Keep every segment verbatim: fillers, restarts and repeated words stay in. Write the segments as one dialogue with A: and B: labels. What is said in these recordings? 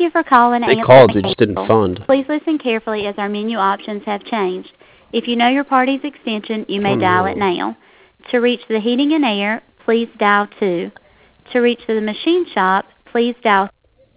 A: you for calling
B: They
A: Answer
B: called, they just didn't
A: Mechanical.
B: fund.
A: Please listen carefully as our menu options have changed. If you know your party's extension, you may
B: Oh,
A: dial it
B: no.
A: now. To reach the heating and air, please dial two. To reach the machine shop, please dial.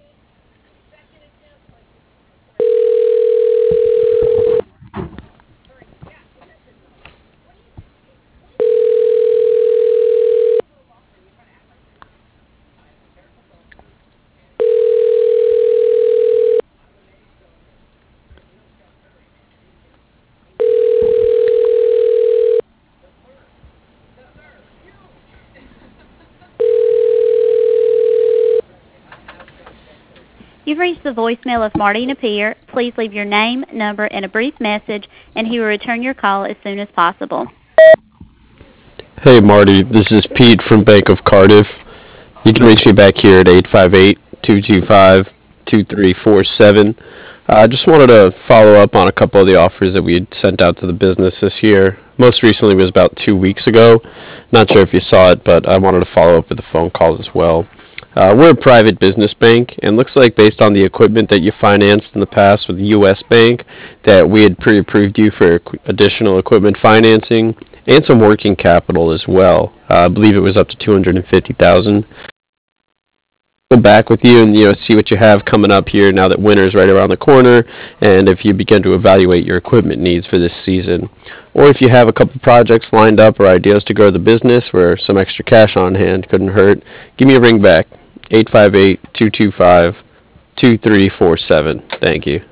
A: You've reached the voicemail of Marty Napier. Please leave your name, number, and a brief message, and he will return your call as soon as possible.
B: Hey, Marty, this is Pete from Bank of Cardiff. You can reach me back here at eight five eight, two two five, two three four seven. I uh, just wanted to follow up on a couple of the offers that we had sent out to the business this year. Most recently was about two weeks ago. Not sure if you saw it, but I wanted to follow up with a phone call as well. Uh, we're a private business bank, and looks like based on the equipment that you financed in the past with U S Bank, that we had pre-approved you for additional equipment financing and some working capital as well. Uh, I believe it was up to two hundred fifty thousand dollars. Go back with you and you know see what you have coming up here now that winter's right around the corner, and if you begin to evaluate your equipment needs for this season, or if you have a couple projects lined up or ideas to grow the business where some extra cash on hand couldn't hurt, give me a ring back. eight five eight, two two five, two three four seven. Thank you.